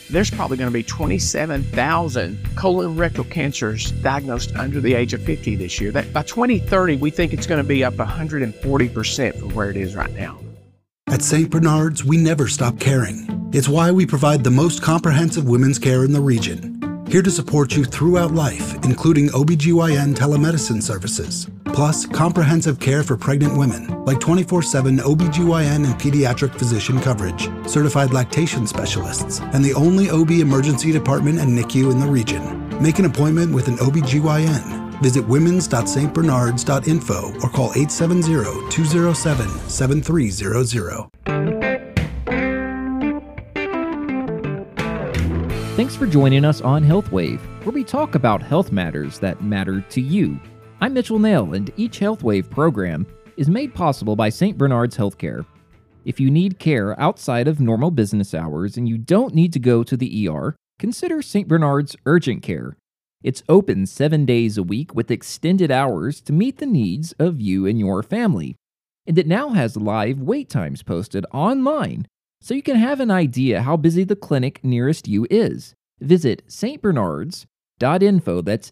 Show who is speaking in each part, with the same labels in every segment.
Speaker 1: there's probably going to be 27,000 colon rectal cancers diagnosed under the age of 50 this year. That by 2030, we think it's going to be up 140% from where it is right now.
Speaker 2: At St. Bernard's, we never stop caring. It's why we provide the most comprehensive women's care in the region. Here to support you throughout life, including OBGYN telemedicine services, plus comprehensive care for pregnant women, like 24/7 OBGYN and pediatric physician coverage, certified lactation specialists, and the only OB emergency department and NICU in the region. Make an appointment with an OBGYN. Visit womens.stbernards.info or call 870-207-7300.
Speaker 3: Thanks for joining us on HealthWave, where we talk about health matters that matter to you. I'm Mitchell Nail, and each HealthWave program is made possible by St. Bernard's Healthcare. If you need care outside of normal business hours and you don't need to go to the ER, consider St. Bernard's Urgent Care. It's open 7 days a week with extended hours to meet the needs of you and your family. And it now has live wait times posted online, so you can have an idea how busy the clinic nearest you is. Visit stbernards.info, that's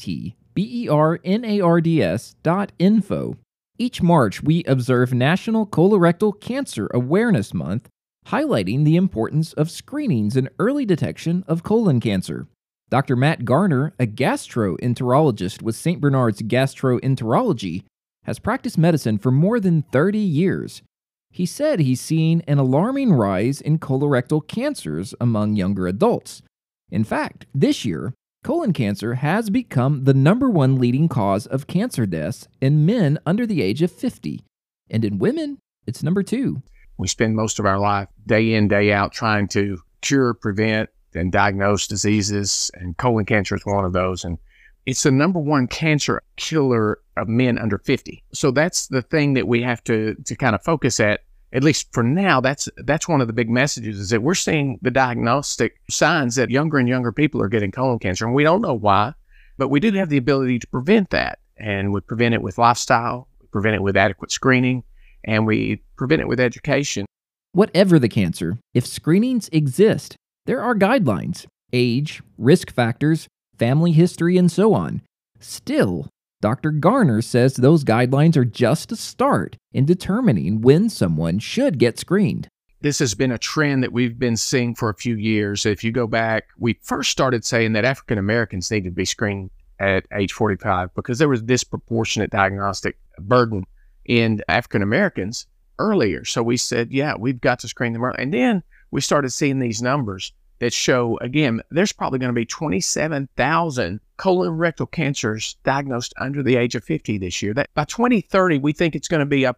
Speaker 3: stbernards.info. Each March, we observe National Colorectal Cancer Awareness Month, highlighting the importance of screenings and early detection of colon cancer. Dr. Matt Garner, a gastroenterologist with St. Bernard's Gastroenterology, has practiced medicine for more than 30 years. He said he's seen an alarming rise in colorectal cancers among younger adults. In fact, this year, colon cancer has become the #1 leading cause of cancer deaths in men under the age of 50. And in women, it's #2.
Speaker 1: We spend most of our life, day in, day out, trying to cure, prevent, and diagnose diseases, and colon cancer is one of those. And it's the #1 cancer killer of men under 50. So that's the thing that we have to kind of focus at least for now. That's one of the big messages, is that we're seeing the diagnostic signs that younger and younger people are getting colon cancer. And we don't know why, but we do have the ability to prevent that. And we prevent it with lifestyle, we prevent it with adequate screening, and we prevent it with education.
Speaker 3: Whatever the cancer, if screenings exist, there are guidelines, age, risk factors, family history, and so on. Still, Dr. Garner says those guidelines are just a start in determining when someone should get screened.
Speaker 1: This has been a trend that we've been seeing for a few years. If you go back, we first started saying that African Americans needed to be screened at age 45 because there was disproportionate diagnostic burden in African Americans earlier. So we said, yeah, we've got to screen them early. And then we started seeing these numbers that show, again, there's probably going to be 27,000 colon rectal cancers diagnosed under the age of 50 this year. That by 2030, we think it's going to be up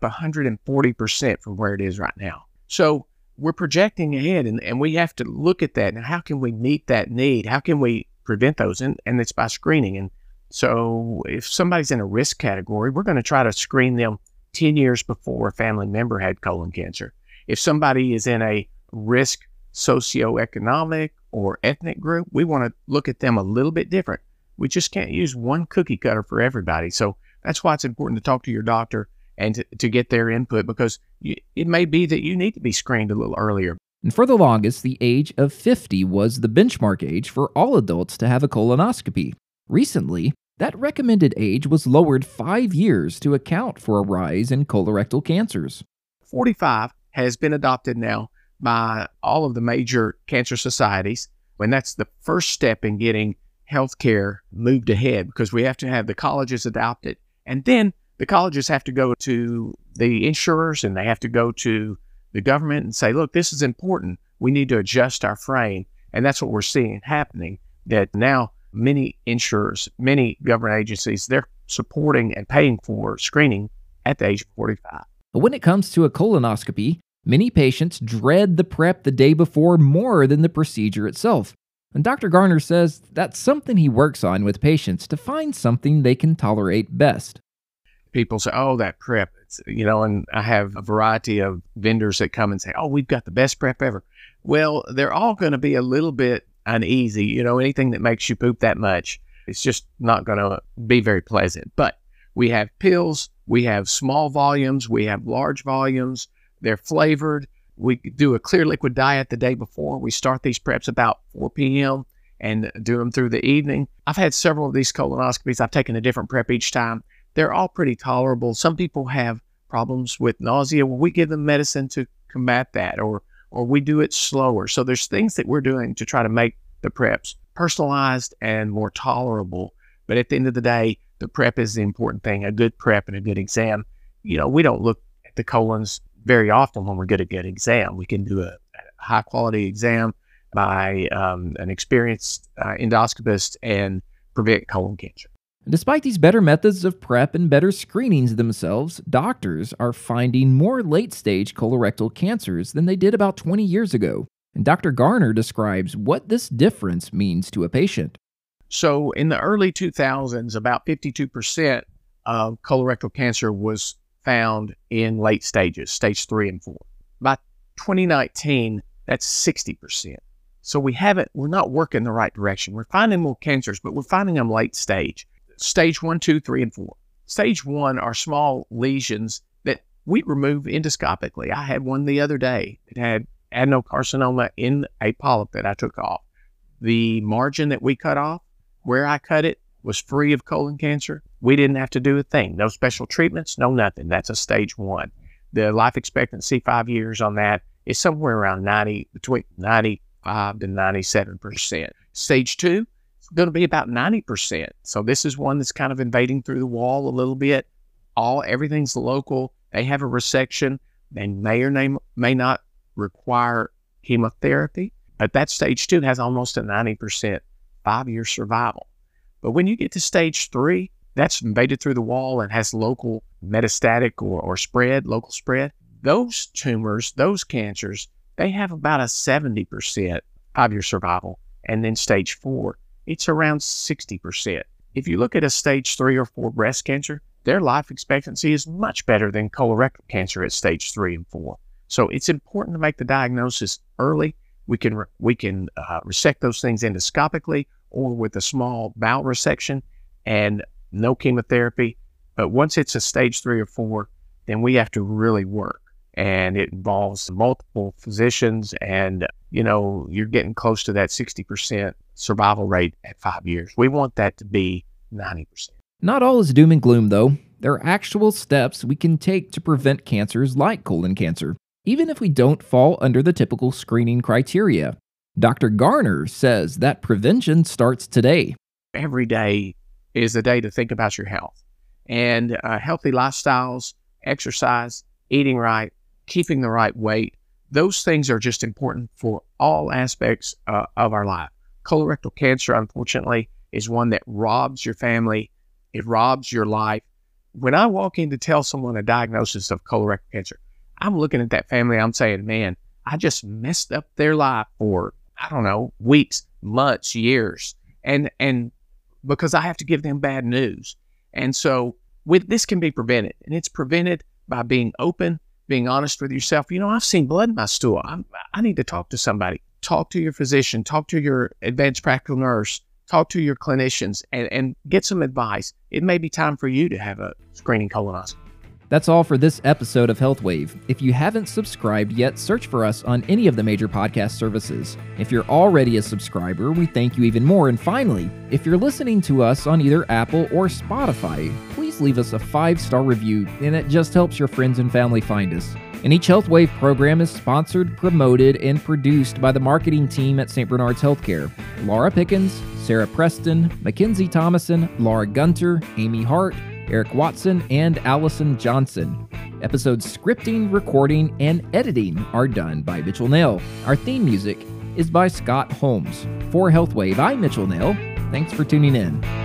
Speaker 1: 140% from where it is right now. So we're projecting ahead, and we have to look at that. Now, how can we meet that need? How can we prevent those? And it's by screening. And so if somebody's in a risk category, we're going to try to screen them 10 years before a family member had colon cancer. If somebody is in a risk socioeconomic or ethnic group, we want to look at them a little bit different. We just can't use one cookie cutter for everybody. So that's why it's important to talk to your doctor and to get their input, because it may be that you need to be screened a little earlier.
Speaker 3: And for the longest, the age of 50 was the benchmark age for all adults to have a colonoscopy. Recently, that recommended age was lowered 5 years to account for a rise in colorectal cancers.
Speaker 1: 45 has been adopted now by all of the major cancer societies, and that's the first step in getting healthcare moved ahead, because we have to have the colleges adopt it, and then the colleges have to go to the insurers and they have to go to the government and say, look, this is important. We need to adjust our frame. And that's what we're seeing happening, that now many insurers, many government agencies, they're supporting and paying for screening at the age of 45.
Speaker 3: But when it comes to a colonoscopy, many patients dread the prep the day before more than the procedure itself. And Dr. Garner says that's something he works on with patients to find something they can tolerate best.
Speaker 1: People say, oh, that prep, and I have a variety of vendors that come and say, oh, we've got the best prep ever. Well, they're all going to be a little bit uneasy. Anything that makes you poop that much, it's just not going to be very pleasant. But we have pills, we have small volumes, we have large volumes. They're flavored. We do a clear liquid diet the day before. We start these preps about 4 p.m. and do them through the evening. I've had several of these colonoscopies. I've taken a different prep each time. They're all pretty tolerable. Some people have problems with nausea. Well, we give them medicine to combat that, or we do it slower. So there's things that we're doing to try to make the preps personalized and more tolerable. But at the end of the day, the prep is the important thing. A good prep and a good exam. We don't look at the colons very often when we get a good exam. We can do a high quality exam by an experienced endoscopist and prevent colon cancer.
Speaker 3: Despite these better methods of prep and better screenings themselves, doctors are finding more late-stage colorectal cancers than they did about 20 years ago. And Dr. Garner describes what this difference means to a patient.
Speaker 1: So in the early 2000s, about 52% of colorectal cancer was found in late stages, stage 3 and 4. By 2019, that's 60%. So we're not working the right direction. We're finding more cancers, but we're finding them late stage. Stage 1, 2, 3, and 4. Stage 1 are small lesions that we remove endoscopically. I had one the other day. It had adenocarcinoma in a polyp that I took off. The margin that we cut off, where I cut it, was free of colon cancer. We didn't have to do a thing. No special treatments, no nothing. That's a stage 1. The life expectancy 5 years on that is somewhere around between 95 to 97%. Stage 2, it's going to be about 90%. So this is one that's kind of invading through the wall a little bit. Everything's local. They have a resection. They may or may not require chemotherapy, but that stage 2 has almost a 90% 5-year survival. But when you get to stage 3, that's invaded through the wall and has local metastatic or local spread. Those tumors, those cancers, they have about a 70% 5-year survival. And then stage 4, it's around 60%. If you look at a stage 3 or 4 breast cancer, their life expectancy is much better than colorectal cancer at stage 3 and 4. So it's important to make the diagnosis early. We can resect those things endoscopically or with a small bowel resection and no chemotherapy. But once it's a stage 3 or 4, then we have to really work. And it involves multiple physicians, and you're getting close to that 60% survival rate at 5 years. We want that to be 90%.
Speaker 3: Not all is doom and gloom, though. There are actual steps we can take to prevent cancers like colon cancer, even if we don't fall under the typical screening criteria. Dr. Garner says that prevention starts today.
Speaker 1: Every day is a day to think about your health. And healthy lifestyles, exercise, eating right, keeping the right weight, those things are just important for all aspects of our life. Colorectal cancer, unfortunately, is one that robs your family. It robs your life. When I walk in to tell someone a diagnosis of colorectal cancer, I'm looking at that family, I'm saying, man, I just messed up their life for, weeks, months, years. And because I have to give them bad news. And so this can be prevented. And it's prevented by being open, being honest with yourself. I've seen blood in my stool. I need to talk to somebody. Talk to your physician. Talk to your advanced practical nurse. Talk to your clinicians and get some advice. It may be time for you to have a screening colonoscopy.
Speaker 3: That's all for this episode of HealthWave. If you haven't subscribed yet, search for us on any of the major podcast services. If you're already a subscriber, we thank you even more. And finally, if you're listening to us on either Apple or Spotify, please leave us a 5-star review, and it just helps your friends and family find us. And each HealthWave program is sponsored, promoted, and produced by the marketing team at St. Bernard's Healthcare. Laura Pickens, Sarah Preston, Mackenzie Thomason, Laura Gunter, Amy Hart, Eric Watson, and Allison Johnson. Episode scripting, recording, and editing are done by Mitchell Nail. Our theme music is by Scott Holmes. For HealthWave, I'm Mitchell Nail. Thanks for tuning in.